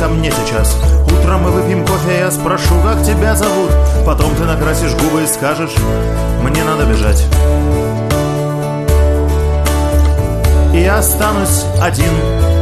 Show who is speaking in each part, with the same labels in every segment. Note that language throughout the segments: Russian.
Speaker 1: мне сейчас. Утром мы выпьем кофе, я спрошу, как тебя зовут. Потом ты накрасишь губы и скажешь: мне надо бежать. И я останусь один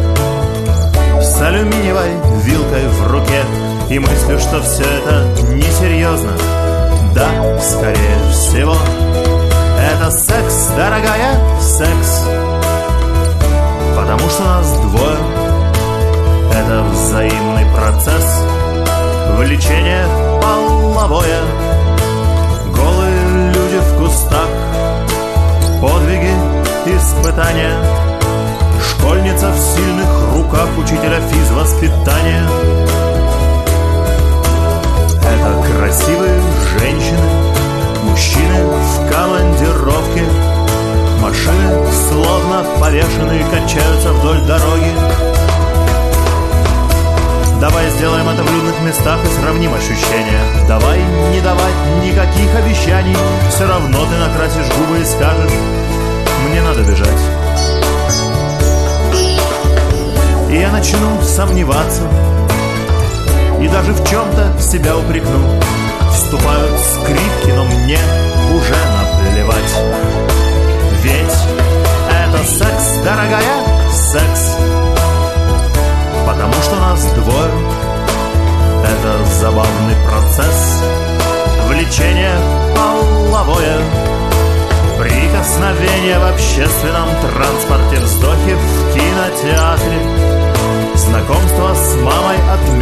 Speaker 1: с алюминиевой вилкой в руке и мыслю, что все это несерьезно. Да, скорее всего, это секс, дорогая, секс. Потому что нас двое. Это взаимный процесс. Влечение половое. Голые люди в кустах. Подвиги, испытания. Школьница в сильных руках учителя физвоспитания. Это красивые женщины, мужчины в командировке. Машины, словно повешенные, качаются вдоль дороги. Давай сделаем это в людных местах и сравним ощущения. Давай не давать никаких обещаний. Все равно ты накрасишь губы и скажешь: мне надо бежать. И я начну сомневаться и даже в чем-то себя упрекну. Вступают скрипки, но мне уже наплевать. Ведь это секс, дорогая, секс. Потому что нас двое. Это забавный процесс. Влечение половое. Прикосновение в общественном транспорте. Вздохи в кинотеатре. Знакомство с мамой от